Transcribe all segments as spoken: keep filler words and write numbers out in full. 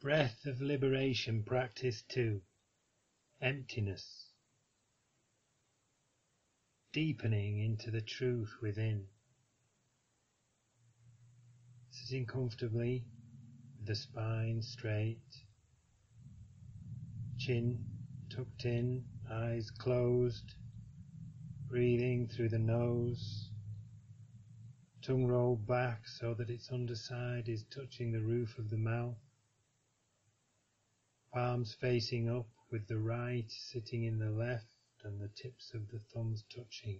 Breath of liberation practice two. Emptiness. Deepening into the truth within. Sitting comfortably with the spine straight. Chin tucked in, eyes closed. Breathing through the nose. Tongue rolled back so that its underside is touching the roof of the mouth. Palms facing up with the right sitting in the left and the tips of the thumbs touching.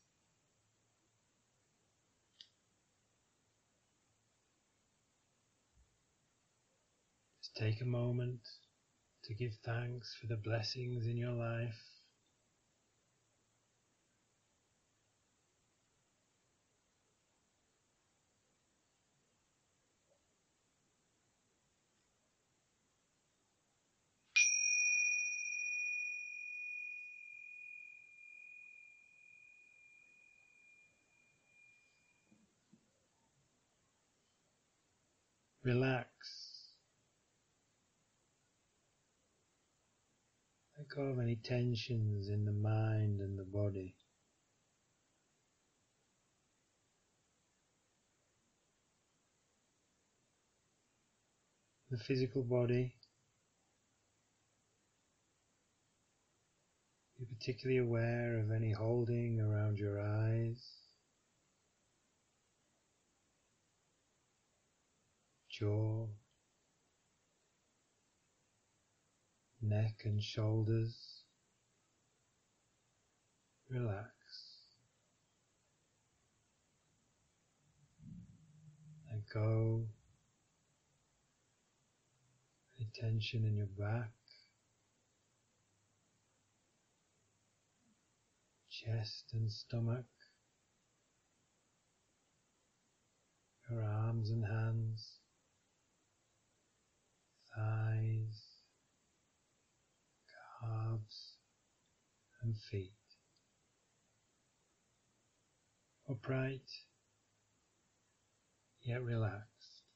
Just take a moment to give thanks for the blessings in your life. Relax. Let go of any tensions in the mind and the body. The physical body, be particularly aware of any holding around your eyes, jaw, neck and shoulders. Relax. Let go. Any tension in your back, chest and stomach, your arms and hands, thighs, calves and feet. Upright, yet relaxed.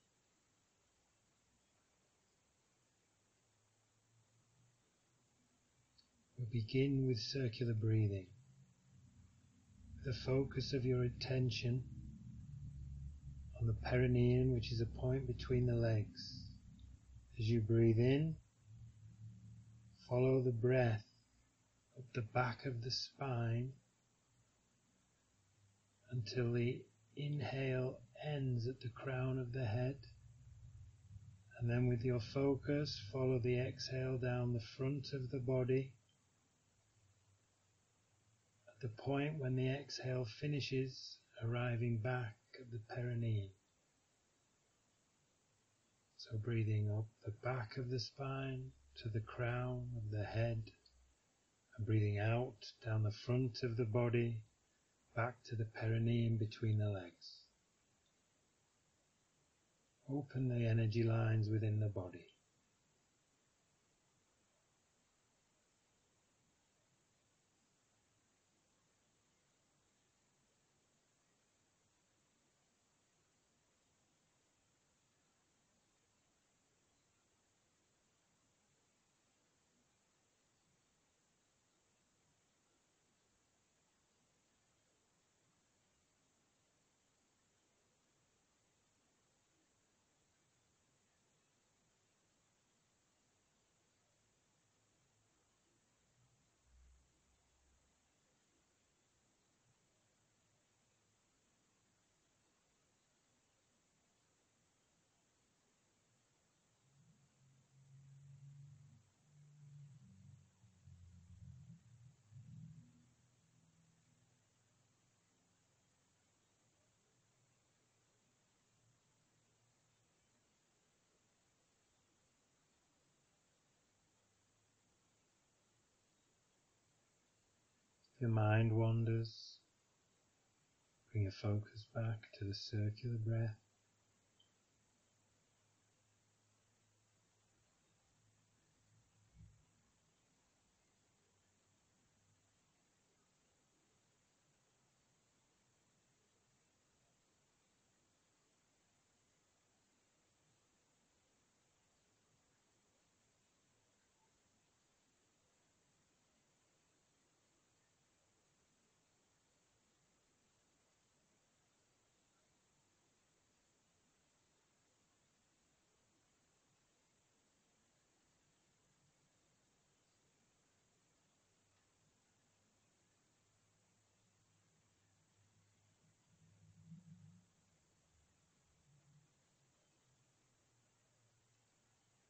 We begin with circular breathing. The focus of your attention on the perineum, which is a point between the legs. As you breathe in, follow the breath up the back of the spine until the inhale ends at the crown of the head, and then with your focus follow the exhale down the front of the body. At the point when the exhale finishes, arriving back at the perineum. So breathing up the back of the spine to the crown of the head, and breathing out down the front of the body back to the perineum between the legs. Open the energy lines within the body. If your mind wanders, bring your focus back to the circular breath.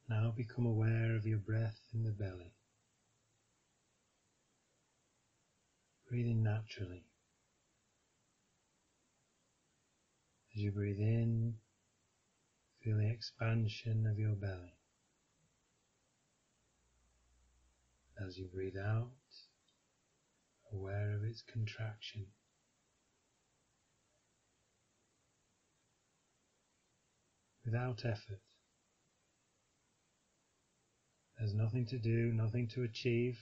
Now become aware of your breath in the belly. Breathing naturally. As you breathe in, feel the expansion of your belly. As you breathe out, aware of its contraction. Without effort. There's nothing to do, nothing to achieve.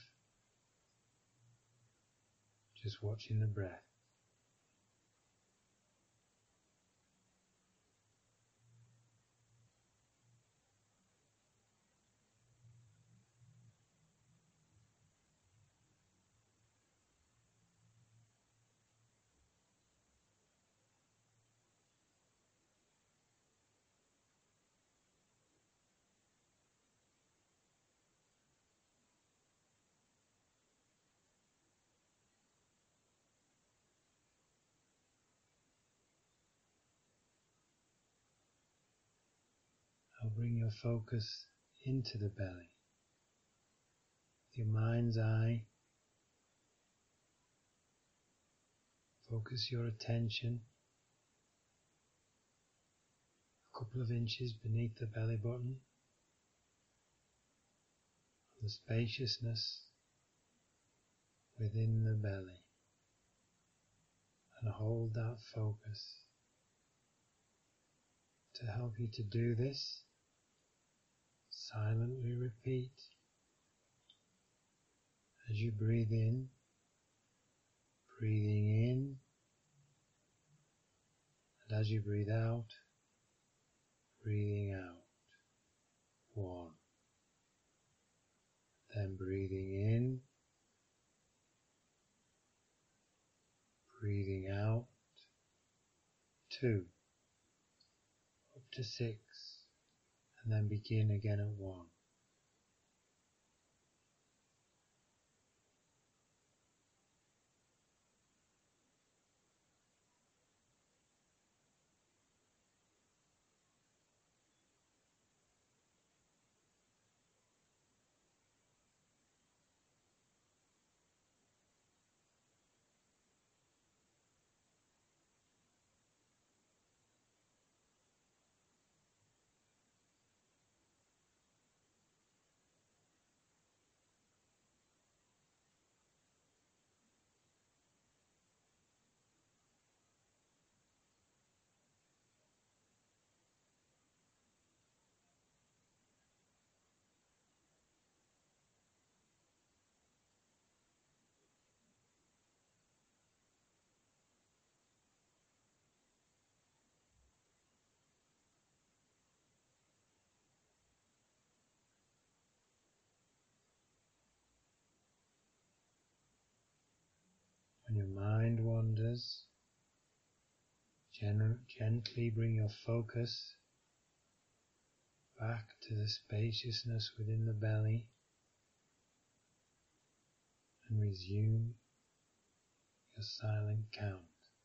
Just watching the breath. Now bring your focus into the belly. With your mind's eye, focus your attention a couple of inches beneath the belly button, on the spaciousness within the belly, and hold that focus. To help you to do this, silently repeat as you breathe in, breathing in, and as you breathe out, breathing out. One. Then breathing in, breathing out. Two. Up to six, and then begin again at one. When your mind wanders, gen- gently bring your focus back to the spaciousness within the belly and resume your silent count.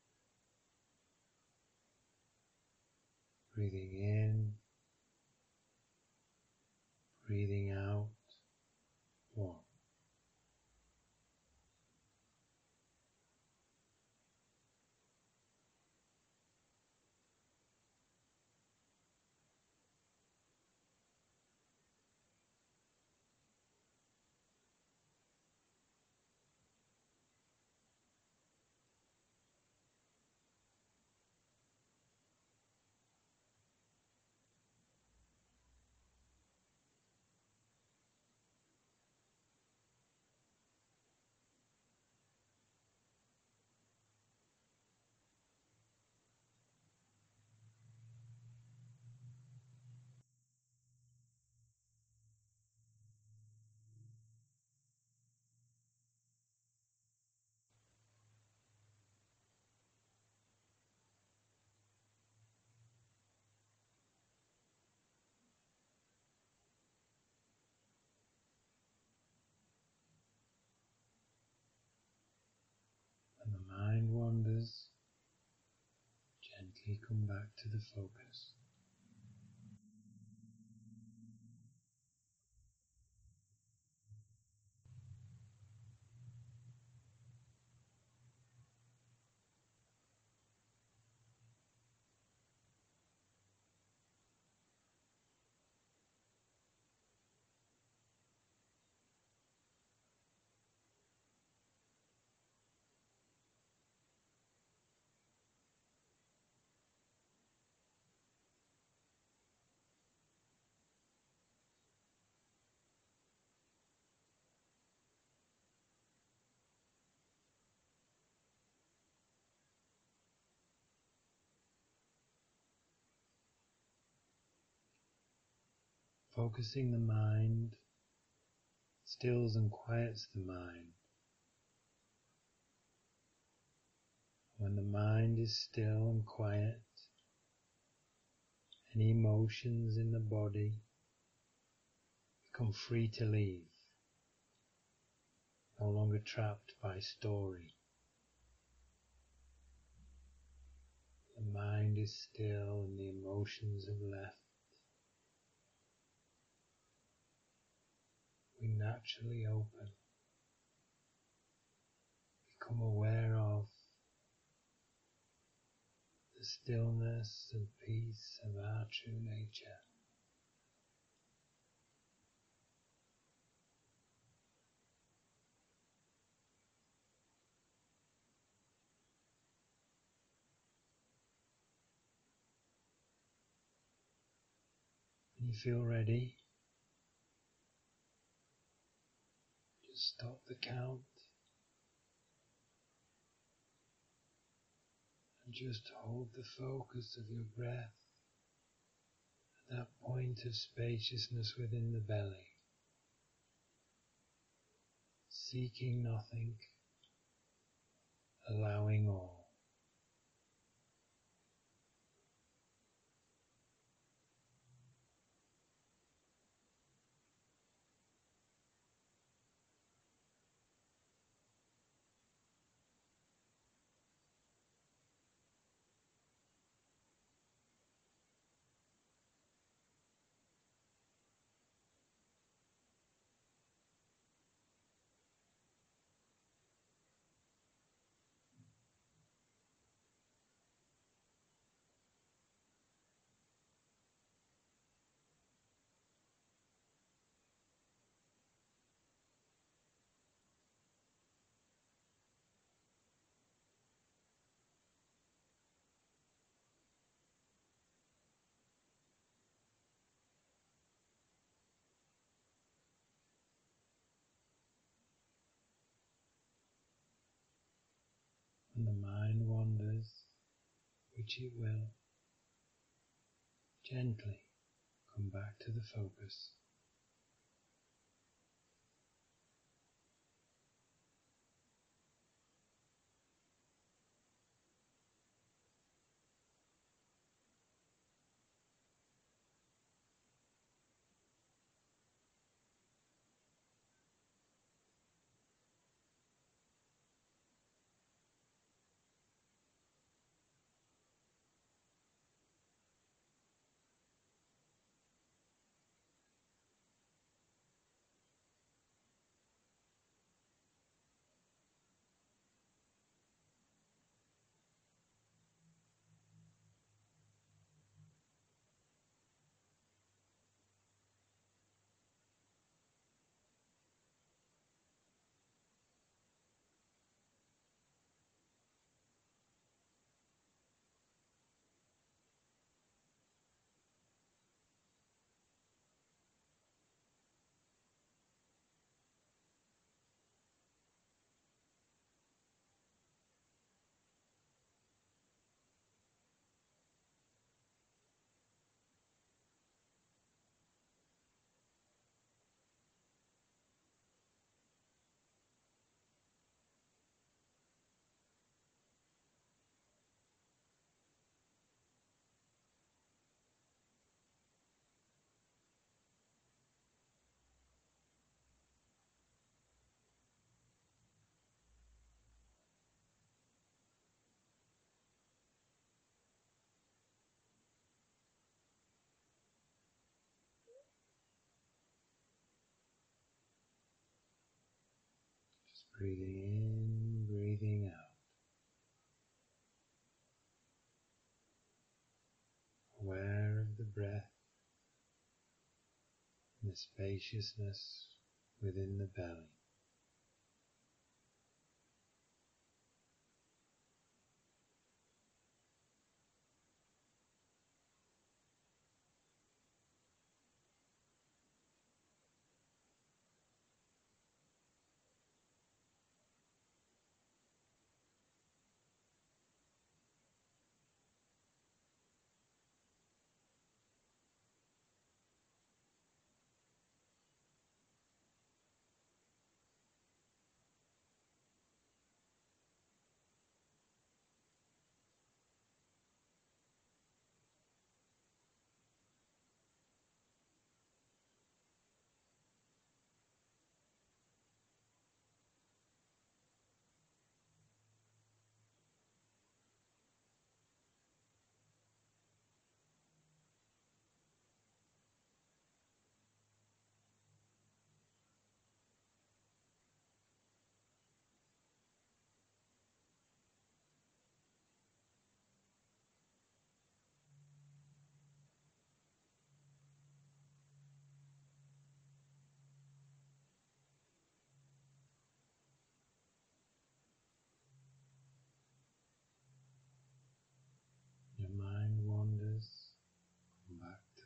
Breathing in, breathing out. One. When the mind wanders, gently come back to the focus. Focusing the mind stills and quiets the mind. When the mind is still and quiet, any emotions in the body become free to leave, no longer trapped by story. The mind is still and the emotions have left. We naturally open, become aware of the stillness and peace of our true nature. When you feel ready, just stop the count and just hold the focus of your breath at that point of spaciousness within the belly, seeking nothing, allowing all. When the mind wanders, which it will, gently come back to the focus. Just breathing in, breathing out. Aware of the breath and the spaciousness within the belly.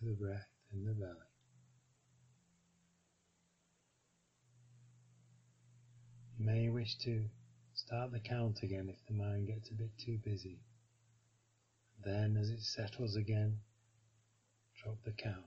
the breath in the belly. You may wish to start the count again if the mind gets a bit too busy. Then, as it settles again, drop the count.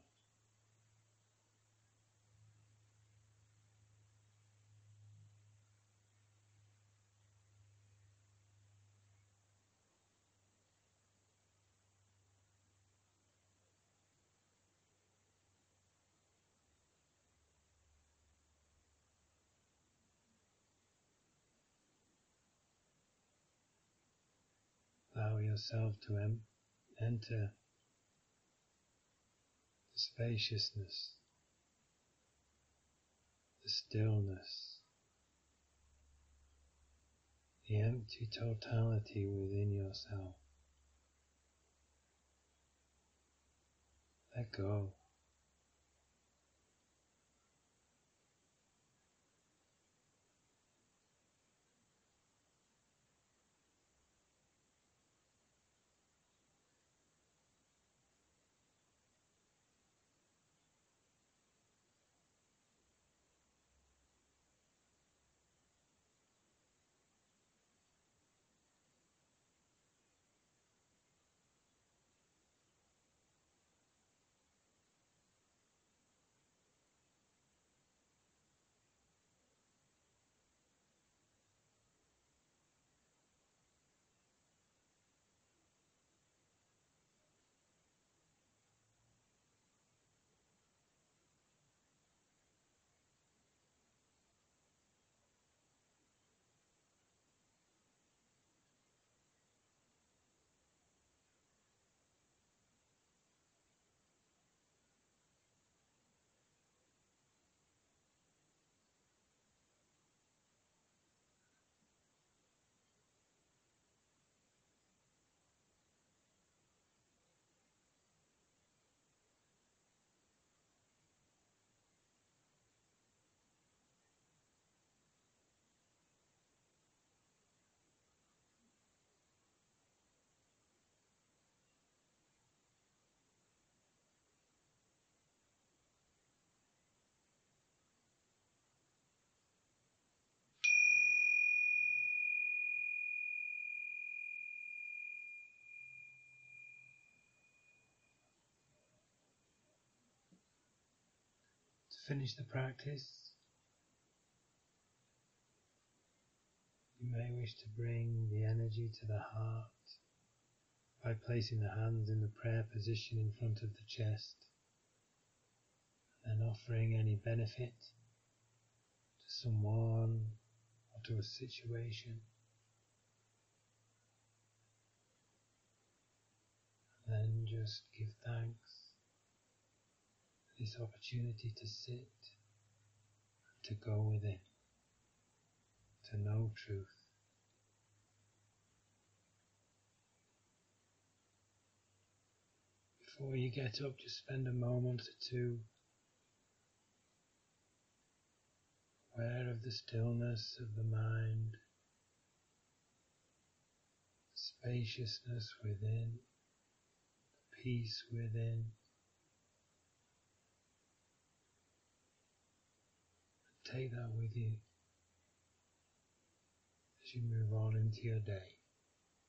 Allow yourself to em- enter the spaciousness, the stillness, the empty totality within yourself. Let go. To finish the practice, you may wish to bring the energy to the heart by placing the hands in the prayer position in front of the chest and offering any benefit to someone or to a situation. Then just give thanks for this opportunity to sit, to go within, to know truth. Before you get up, just spend a moment or two aware of the stillness of the mind, spaciousness within, peace within. Take that with you as you move on into your day.